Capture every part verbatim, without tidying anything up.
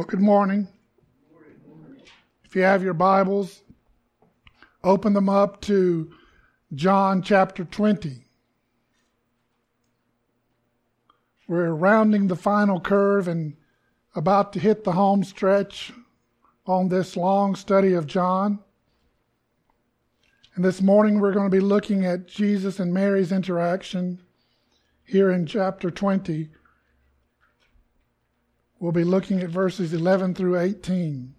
Well, good morning. If you have your Bibles, open them up to John chapter twenty. We're rounding the final curve and about to hit the home stretch on this long study of John. And this morning we're going to be looking at Jesus and Mary's interaction here in chapter twenty. We'll be looking at verses eleven through eighteen.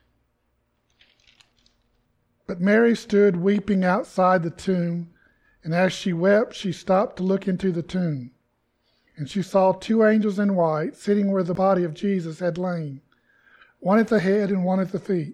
But Mary stood weeping outside the tomb, and as she wept, she stopped to look into the tomb. And she saw two angels in white sitting where the body of Jesus had lain, one at the head and one at the feet.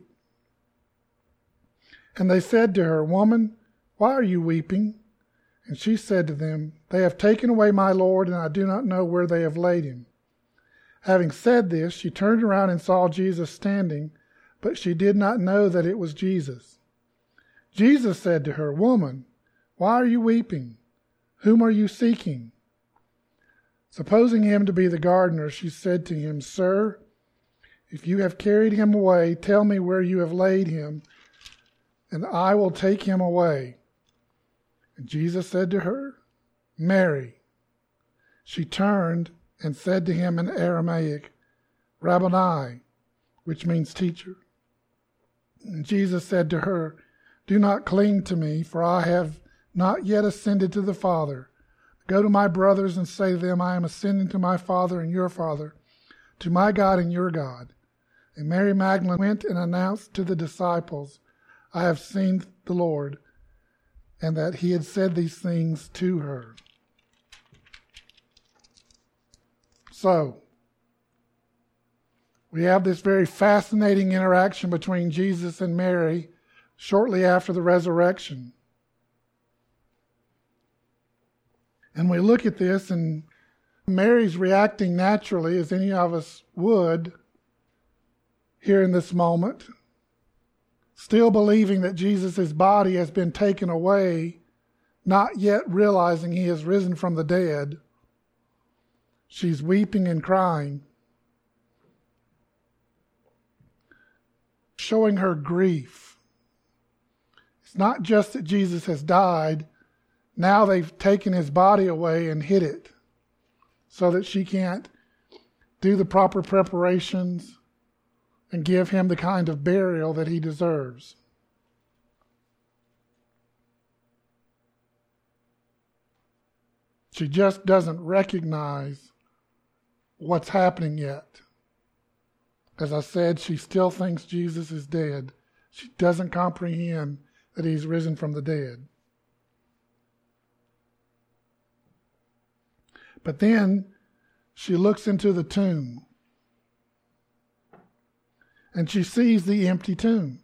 And they said to her, "Woman, why are you weeping?" And she said to them, "They have taken away my Lord, and I do not know where they have laid him." Having said this, she turned around and saw Jesus standing, but she did not know that it was Jesus. Jesus said to her, "Woman, why are you weeping? Whom are you seeking?" Supposing him to be the gardener, she said to him, "Sir, if you have carried him away, tell me where you have laid him, and I will take him away." And Jesus said to her, "Mary." She turned and said to him in Aramaic, "Rabboni," which means teacher. And Jesus said to her, "Do not cling to me, for I have not yet ascended to the Father. Go to my brothers and say to them, I am ascending to my Father and your Father, to my God and your God." And Mary Magdalene went and announced to the disciples, "I have seen the Lord," and that he had said these things to her. So, we have this very fascinating interaction between Jesus and Mary shortly after the resurrection. And we look at this, and Mary's reacting naturally, as any of us would here in this moment, still believing that Jesus' body has been taken away, not yet realizing he has risen from the dead. She's weeping and crying, showing her grief. It's not just that Jesus has died. Now they've taken his body away and hid it so that she can't do the proper preparations and give him the kind of burial that he deserves. She just doesn't recognize what's happening yet. As I said, she still thinks Jesus is dead. She doesn't comprehend that he's risen from the dead. But then she looks into the tomb, and she sees the empty tomb.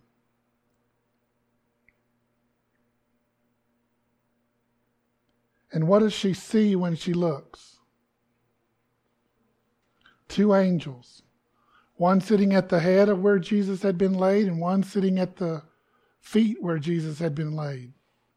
And what does she see when she looks? Two angels, one sitting at the head of where Jesus had been laid, and one sitting at the feet where Jesus had been laid.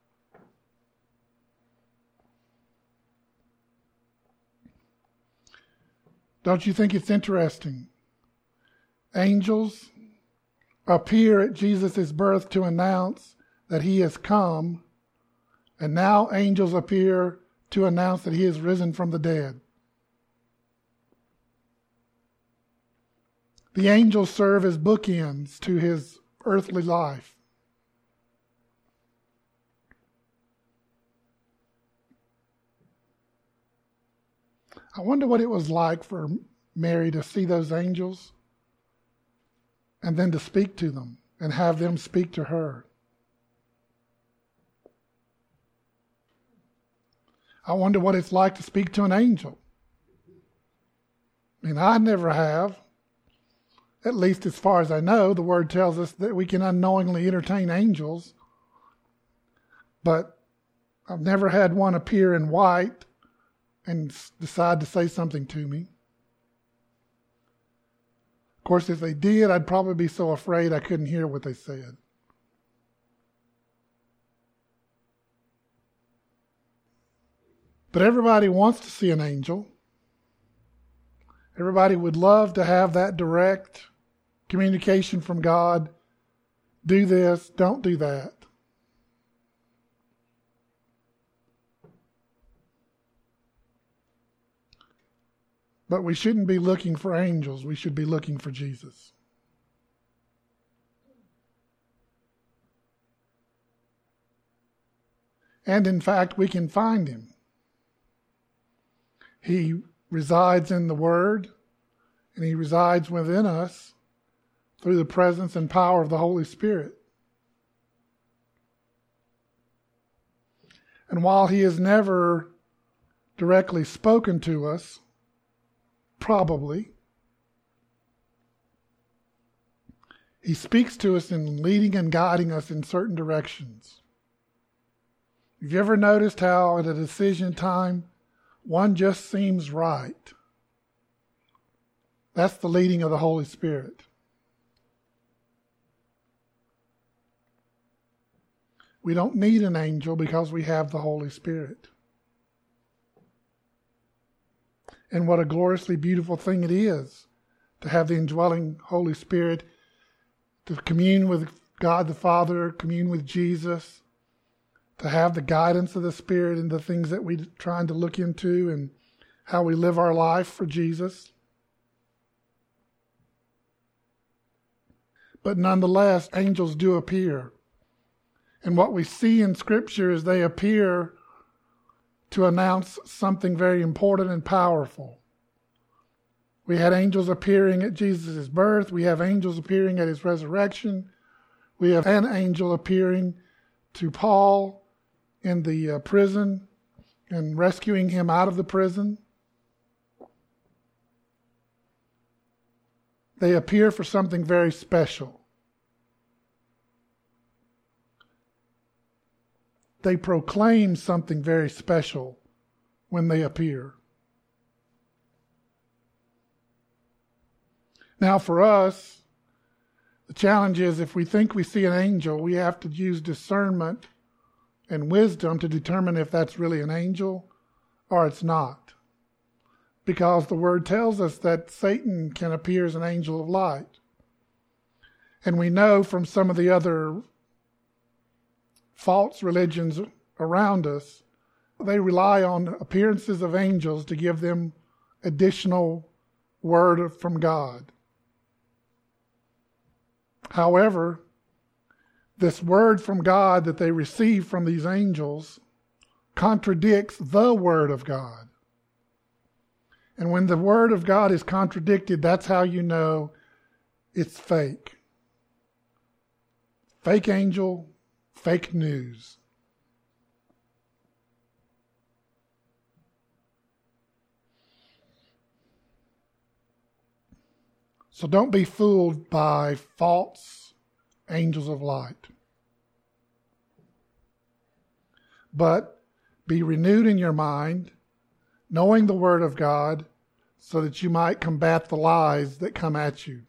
Don't you think it's interesting? Angels appear at Jesus' birth to announce that he has come, and now angels appear to announce that he has risen from the dead. The angels serve as bookends to his earthly life. I wonder what it was like for Mary to see those angels and then to speak to them and have them speak to her. I wonder what it's like to speak to an angel. I mean, I never have. At least as far as I know, the Word tells us that we can unknowingly entertain angels. But I've never had one appear in white and decide to say something to me. Of course, if they did, I'd probably be so afraid I couldn't hear what they said. But everybody wants to see an angel. Everybody would love to have that direct communication from God. Do this, don't do that. But we shouldn't be looking for angels. We should be looking for Jesus. And in fact, we can find him. He resides in the Word, and he resides within us through the presence and power of the Holy Spirit. And while he has never directly spoken to us, probably, he speaks to us in leading and guiding us in certain directions. Have you ever noticed how at a decision time, one just seems right? That's the leading of the Holy Spirit. We don't need an angel because we have the Holy Spirit. And what a gloriously beautiful thing it is to have the indwelling Holy Spirit, to commune with God the Father, commune with Jesus, to have the guidance of the Spirit in the things that we're trying to look into and how we live our life for Jesus. But nonetheless, angels do appear. And what we see in Scripture is they appear to announce something very important and powerful. We had angels appearing at Jesus' birth. We have angels appearing at his resurrection. We have an angel appearing to Paul in the uh, prison and rescuing him out of the prison. They appear for something very special. They proclaim something very special when they appear. Now for us, the challenge is if we think we see an angel, we have to use discernment and wisdom to determine if that's really an angel or it's not. Because the Word tells us that Satan can appear as an angel of light. And we know from some of the other false religions around us, they rely on appearances of angels to give them additional word from God. However, this word from God that they receive from these angels contradicts the Word of God. And when the Word of God is contradicted, that's how you know it's fake. Fake angel, fake news. So don't be fooled by false angels of light. But be renewed in your mind, knowing the Word of God, so that you might combat the lies that come at you.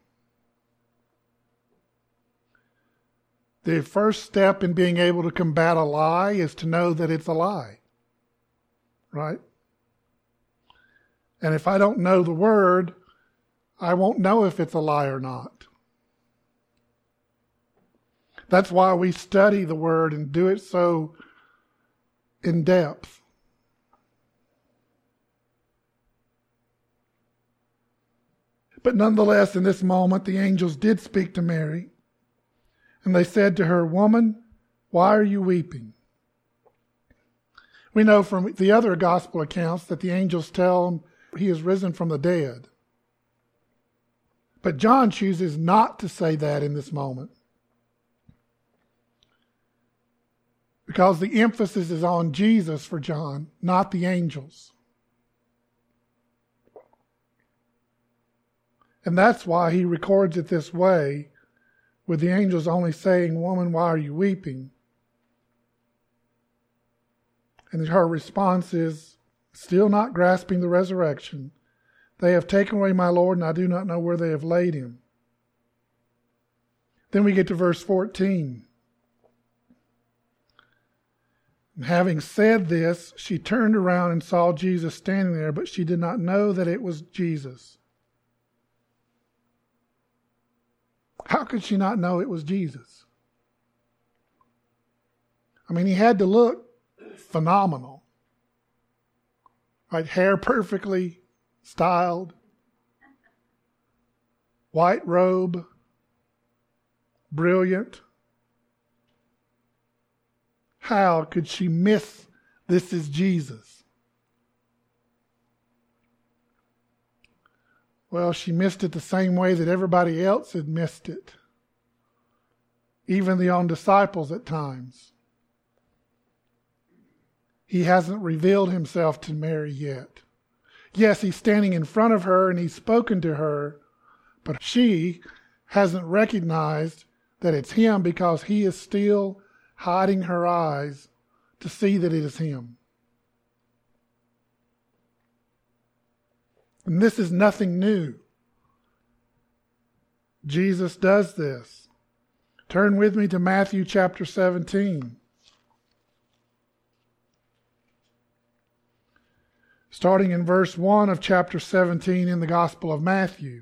The first step in being able to combat a lie is to know that it's a lie. Right? And if I don't know the Word, I won't know if it's a lie or not. That's why we study the Word and do it so in depth. But nonetheless, in this moment, the angels did speak to Mary. And they said to her, "Woman, why are you weeping?" We know from the other gospel accounts that the angels tell him he is risen from the dead. But John chooses not to say that in this moment, because the emphasis is on Jesus for John, not the angels. And that's why he records it this way, with the angels only saying, "Woman, why are you weeping?" And her response is, still not grasping the resurrection, "They have taken away my Lord, and I do not know where they have laid him." Then we get to verse fourteen. And having said this, she turned around and saw Jesus standing there, but she did not know that it was Jesus. How could she not know it was Jesus? I mean, he had to look phenomenal. Right? Hair perfectly styled. White robe. Brilliant. How could she miss this is Jesus? Well, she missed it the same way that everybody else had missed it. Even the own disciples at times. He hasn't revealed himself to Mary yet. Yes, he's standing in front of her and he's spoken to her, but she hasn't recognized that it's him because he is still hiding her eyes to see that it is him. And this is nothing new. Jesus does this. Turn with me to Matthew chapter seventeen. Starting in verse one of chapter seventeen in the Gospel of Matthew.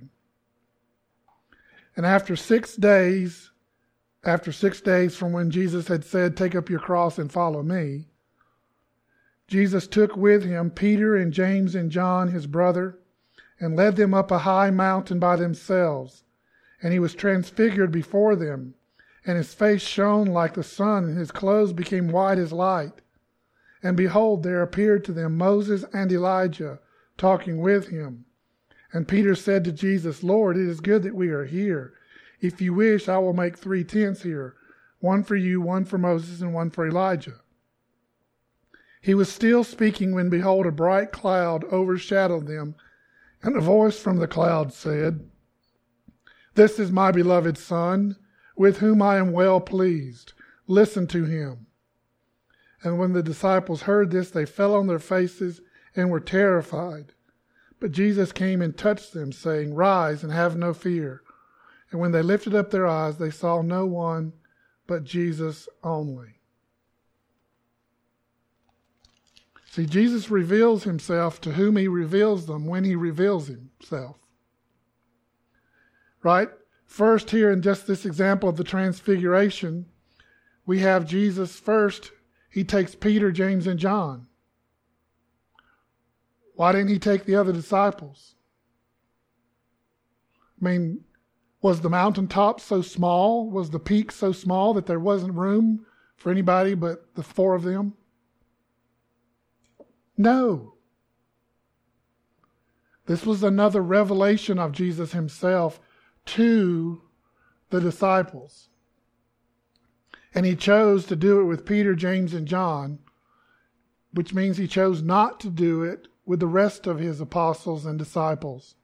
And after six days, after six days from when Jesus had said, "Take up your cross and follow me," Jesus took with him Peter and James and John, his brother, and led them up a high mountain by themselves. And he was transfigured before them, and his face shone like the sun, and his clothes became white as light. And behold, there appeared to them Moses and Elijah talking with him. And Peter said to Jesus, "Lord, it is good that we are here. If you wish, I will make three tents here, one for you, one for Moses, and one for Elijah." He was still speaking when, behold, a bright cloud overshadowed them, and a voice from the cloud said, "This is my beloved Son, with whom I am well pleased. Listen to him." And when the disciples heard this, they fell on their faces and were terrified. But Jesus came and touched them, saying, "Rise and have no fear." And when they lifted up their eyes, they saw no one but Jesus only. See, Jesus reveals himself to whom he reveals them when he reveals himself. Right? First, here in just this example of the transfiguration, we have Jesus first. He takes Peter, James, and John. Why didn't he take the other disciples? I mean, was the mountaintop so small? Was the peak so small that there wasn't room for anybody but the four of them? No. This was another revelation of Jesus himself to the disciples. And he chose to do it with Peter, James, and John, which means he chose not to do it with the rest of his apostles and disciples.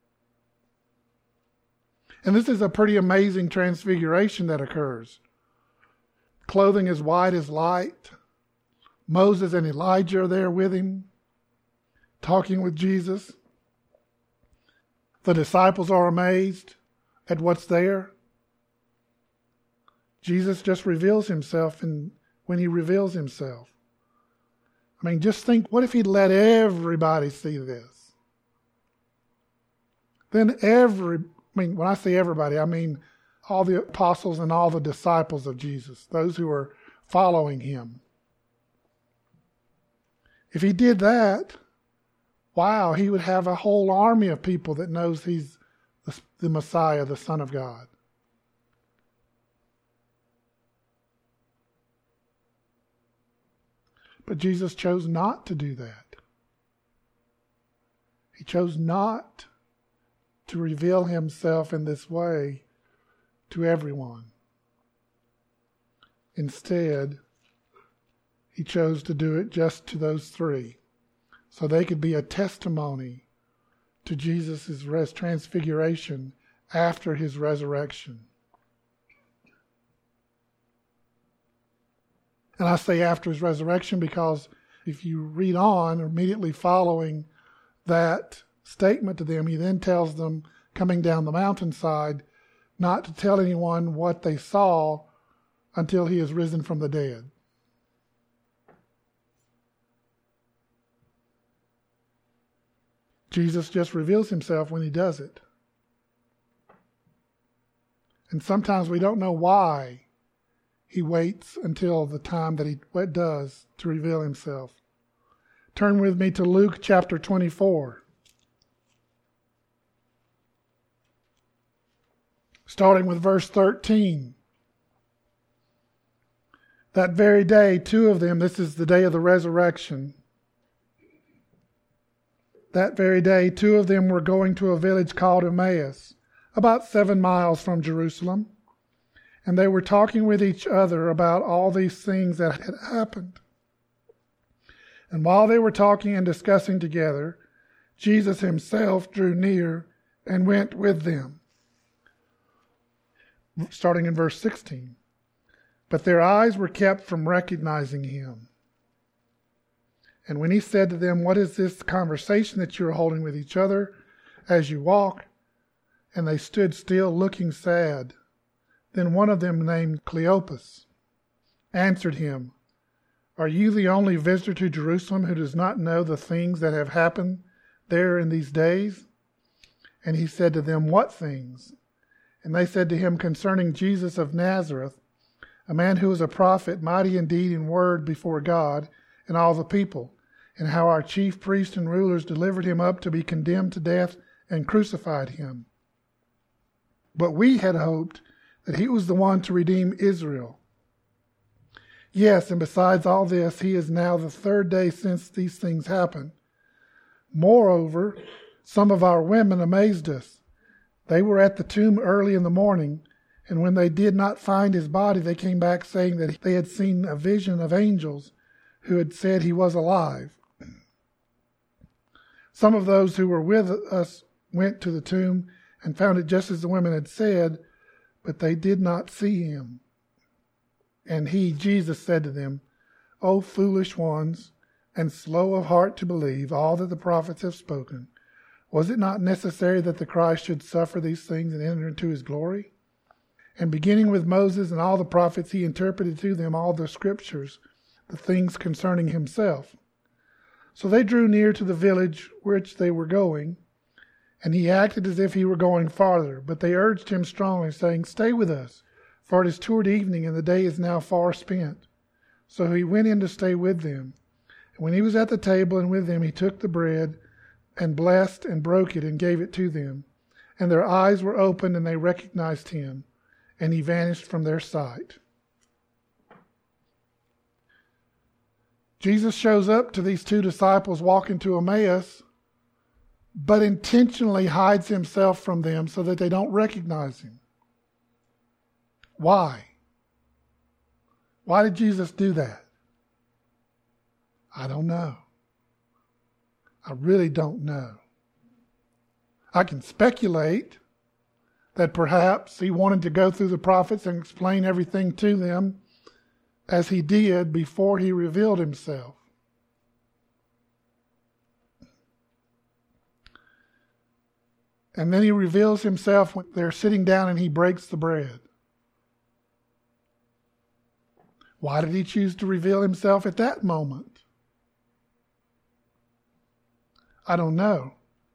And this is a pretty amazing transfiguration that occurs. Clothing as white as light. Moses and Elijah are there with him, talking with Jesus. The disciples are amazed at what's there. Jesus just reveals himself, and when he reveals himself, I mean, just think, what if he'd let everybody see this? Then every, I mean, when I say everybody, I mean all the apostles and all the disciples of Jesus, those who are following him. If he did that, wow, he would have a whole army of people that knows he's the, the Messiah, the Son of God. But Jesus chose not to do that. He chose not to reveal himself in this way to everyone. Instead, he chose to do it just to those three, so they could be a testimony to Jesus' res- transfiguration after his resurrection. And I say after his resurrection because if you read on, immediately following that statement to them, he then tells them, coming down the mountainside, not to tell anyone what they saw until he is risen from the dead. Jesus just reveals himself when he does it. And sometimes we don't know why he waits until the time that he does to reveal himself. Turn with me to Luke chapter twenty-four. Starting with verse thirteen. That very day, two of them, this is the day of the resurrection. That very day, two of them were going to a village called Emmaus, about seven miles from Jerusalem. And they were talking with each other about all these things that had happened. And while they were talking and discussing together, Jesus himself drew near and went with them. Starting in verse sixteen. But their eyes were kept from recognizing him. And when he said to them, "What is this conversation that you are holding with each other as you walk?" And they stood still, looking sad. Then one of them, named Cleopas, answered him, "Are you the only visitor to Jerusalem who does not know the things that have happened there in these days?" And he said to them, "What things?" And they said to him, "Concerning Jesus of Nazareth, a man who was a prophet, mighty in deed and word before God and all the people, and how our chief priests and rulers delivered him up to be condemned to death and crucified him. But we had hoped that he was the one to redeem Israel. Yes, and besides all this, he is now the third day since these things happened. Moreover, some of our women amazed us. They were at the tomb early in the morning, and when they did not find his body, they came back saying that they had seen a vision of angels who had said he was alive. Some of those who were with us went to the tomb and found it just as the women had said, but they did not see him." And he, Jesus, said to them, "O foolish ones, and slow of heart to believe all that the prophets have spoken, was it not necessary that the Christ should suffer these things and enter into his glory?" And beginning with Moses and all the prophets, he interpreted to them all the scriptures, the things concerning himself. So they drew near to the village which they were going, and he acted as if he were going farther. But they urged him strongly, saying, "Stay with us, for it is toward evening, and the day is now far spent." So he went in to stay with them. And when he was at the table and with them, he took the bread and blessed and broke it and gave it to them. And their eyes were opened, and they recognized him, and he vanished from their sight. Jesus shows up to these two disciples walking to Emmaus, but intentionally hides himself from them so that they don't recognize him. Why? Why did Jesus do that? I don't know. I really don't know. I can speculate that perhaps he wanted to go through the prophets and explain everything to them as he did before he revealed himself. And then he reveals himself when they're sitting down and he breaks the bread. Why did he choose to reveal himself at that moment? I don't know.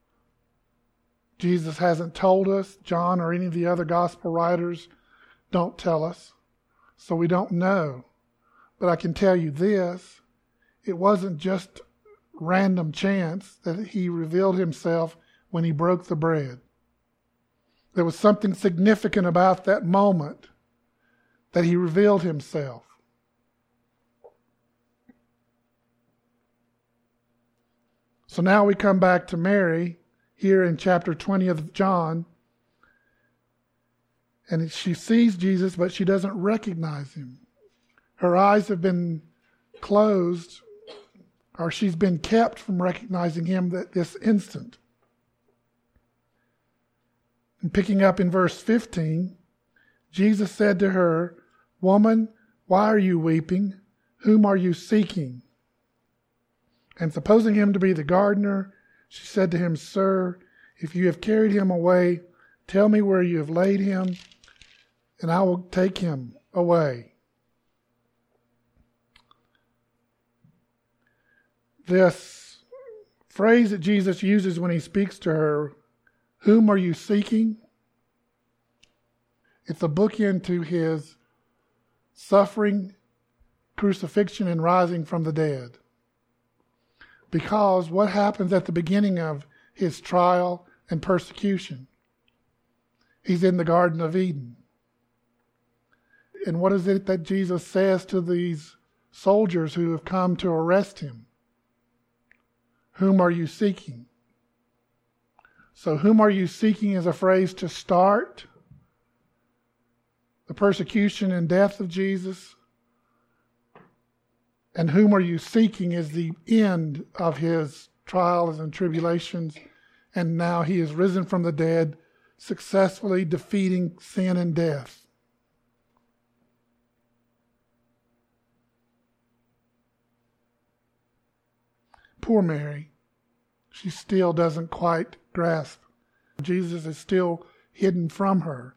Jesus hasn't told us. John or any of the other gospel writers don't tell us. So we don't know. But I can tell you this. It wasn't just random chance that he revealed himself when he broke the bread. There was something significant about that moment that he revealed himself. So now we come back to Mary here in chapter twenty of John. And she sees Jesus, but she doesn't recognize him. Her eyes have been closed, or she's been kept from recognizing him at this instant. And picking up in verse fifteen, Jesus said to her, "Woman, why are you weeping? Whom are you seeking?" And supposing him to be the gardener, she said to him, "Sir, if you have carried him away, tell me where you have laid him, and I will take him away." This phrase that Jesus uses when he speaks to her, "Whom are you seeking?" It's a bookend to his suffering, crucifixion, and rising from the dead. Because what happens at the beginning of his trial and persecution? He's in the Garden of Eden. And what is it that Jesus says to these soldiers who have come to arrest him? Whom are you seeking? So whom are you seeking is a phrase to start the persecution and death of Jesus. And whom are you seeking is the end of his trials and tribulations. And now he is risen from the dead, successfully defeating sin and death. Poor Mary. She still doesn't quite grasp. Jesus is still hidden from her.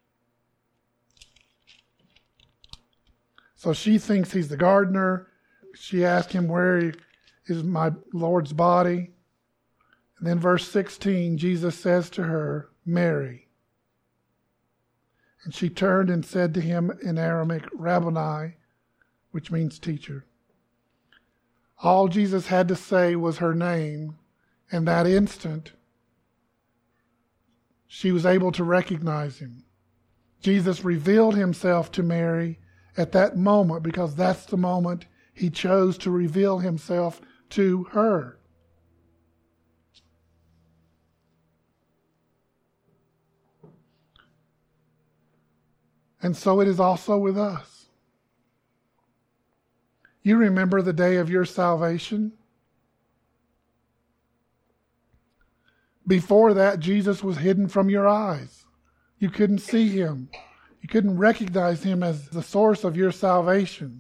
So she thinks he's the gardener. She asks him, where is my Lord's body? And then verse sixteen, Jesus says to her, Mary. And she turned and said to him in Aramaic, Rabboni, which means teacher. All Jesus had to say was her name, and that instant, she was able to recognize him. Jesus revealed himself to Mary at that moment because that's the moment he chose to reveal himself to her. And so it is also with us. You remember the day of your salvation? Before that, Jesus was hidden from your eyes. You couldn't see him. You couldn't recognize him as the source of your salvation.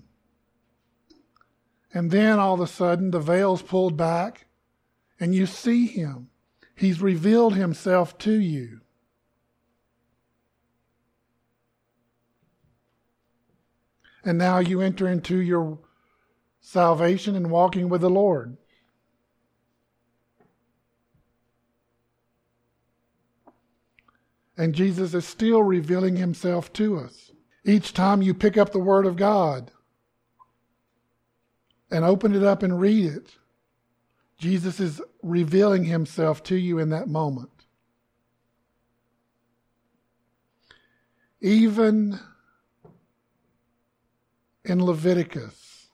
And then all of a sudden, the veil's pulled back and you see him. He's revealed himself to you. And now you enter into your salvation and walking with the Lord. And Jesus is still revealing himself to us. Each time you pick up the Word of God and open it up and read it, Jesus is revealing himself to you in that moment. Even in Leviticus,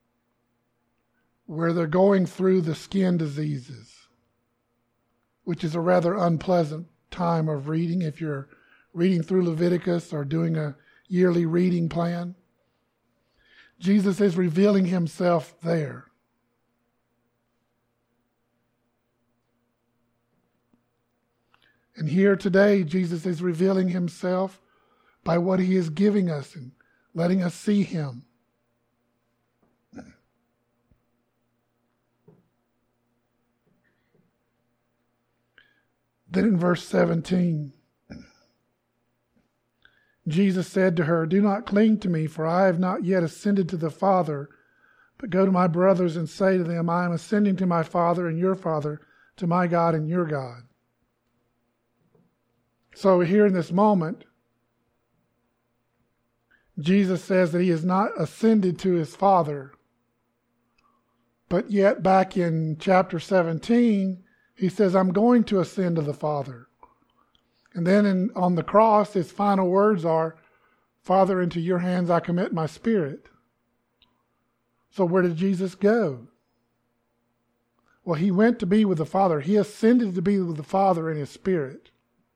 where they're going through the skin diseases, which is a rather unpleasant time of reading if you're reading through Leviticus or doing a yearly reading plan. Jesus is revealing himself there. And here today, Jesus is revealing himself by what he is giving us and letting us see him. Then in verse seventeen, Jesus said to her, do not cling to me, for I have not yet ascended to the Father, but go to my brothers and say to them, I am ascending to my Father and your Father, to my God and your God. So here in this moment, Jesus says that he has not ascended to his Father, but yet back in chapter seventeen, he says, I'm going to ascend to the Father. And then in, on the cross, his final words are, Father, into your hands I commit my spirit. So where did Jesus go? Well, he went to be with the Father. He ascended to be with the Father in his spirit,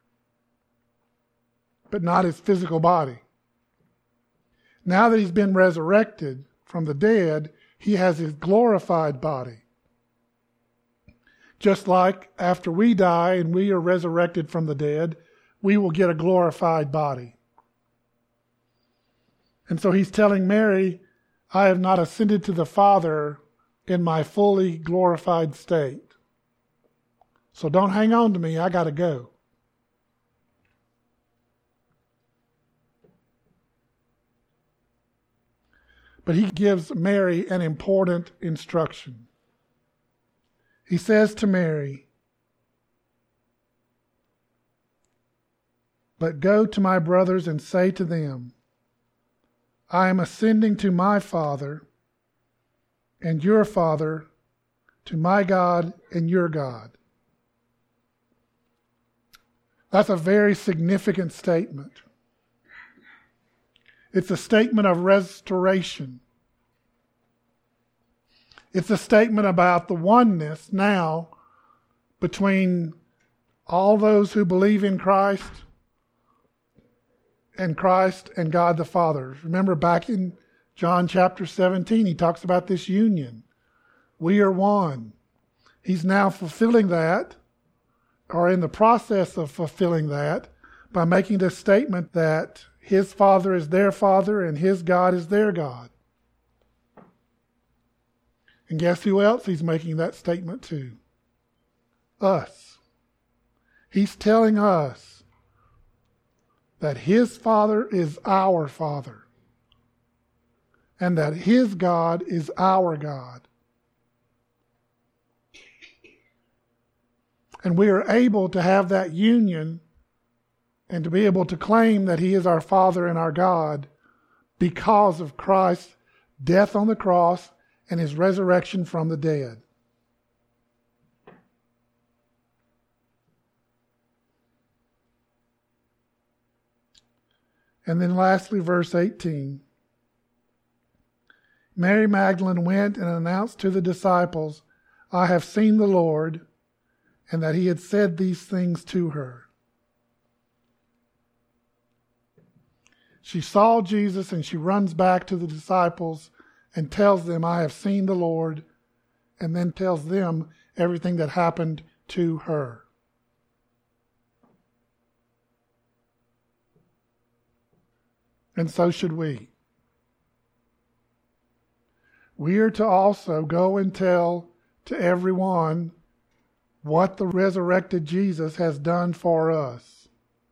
but not his physical body. Now that he's been resurrected from the dead, he has his glorified body. Just like after we die and we are resurrected from the dead, we will get a glorified body. And so he's telling Mary, I have not ascended to the Father in my fully glorified state. So don't hang on to me, I got to go. But he gives Mary an important instruction. He says to Mary, But go to my brothers and say to them, I am ascending to my Father and your Father, to my God and your God. That's a very significant statement. It's a statement of restoration. It's a statement about the oneness now between all those who believe in Christ and Christ and God the Father. Remember back in John chapter seventeen, he talks about this union. We are one. He's now fulfilling that, or in the process of fulfilling that, by making this statement that his Father is their Father and his God is their God. And guess who else he's making that statement to? Us. He's telling us that his Father is our Father and that his God is our God. And we are able to have that union and to be able to claim that he is our Father and our God because of Christ's death on the cross and his resurrection from the dead. And then lastly, verse eighteen. Mary Magdalene went and announced to the disciples, I have seen the Lord, and that he had said these things to her. She saw Jesus and she runs back to the disciples and tells them, I have seen the Lord, and then tells them everything that happened to her. And so should we. We are to also go and tell to everyone what the resurrected Jesus has done for us.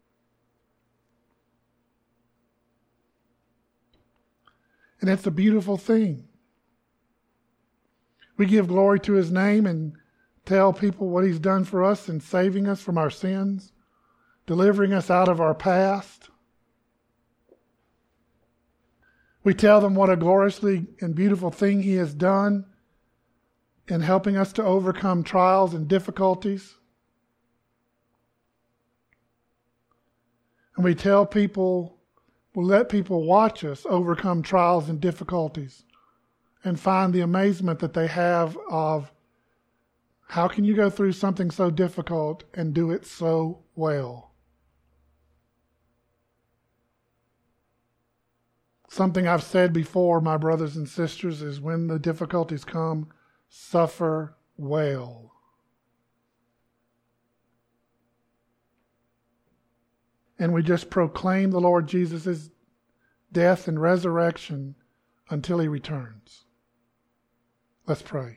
And it's a beautiful thing. We give glory to his name and tell people what he's done for us in saving us from our sins, delivering us out of our past. We tell them what a gloriously and beautiful thing he has done in helping us to overcome trials and difficulties. And we tell people, we'll let people watch us overcome trials and difficulties and find the amazement that they have of how can you go through something so difficult and do it so well. Something I've said before, my brothers and sisters, is when the difficulties come, suffer well. And we just proclaim the Lord Jesus' death and resurrection until he returns. Let's pray.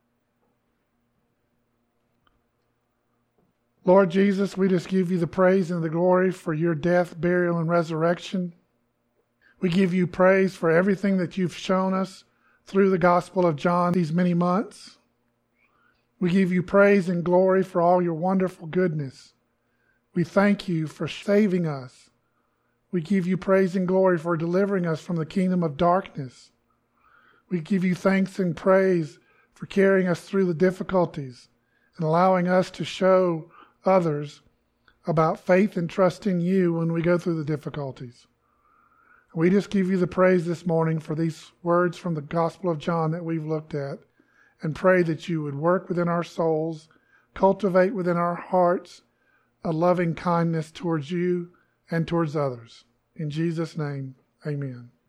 Lord Jesus, we just give you the praise and the glory for your death, burial, and resurrection. We give you praise for everything that you've shown us through the Gospel of John these many months. We give you praise and glory for all your wonderful goodness. We thank you for saving us. We give you praise and glory for delivering us from the kingdom of darkness. We give you thanks and praise for carrying us through the difficulties and allowing us to show others about faith and trust in you when we go through the difficulties. We just give you the praise this morning for these words from the Gospel of John that we've looked at, and pray that you would work within our souls, cultivate within our hearts a loving kindness towards you and towards others. In Jesus' name, amen.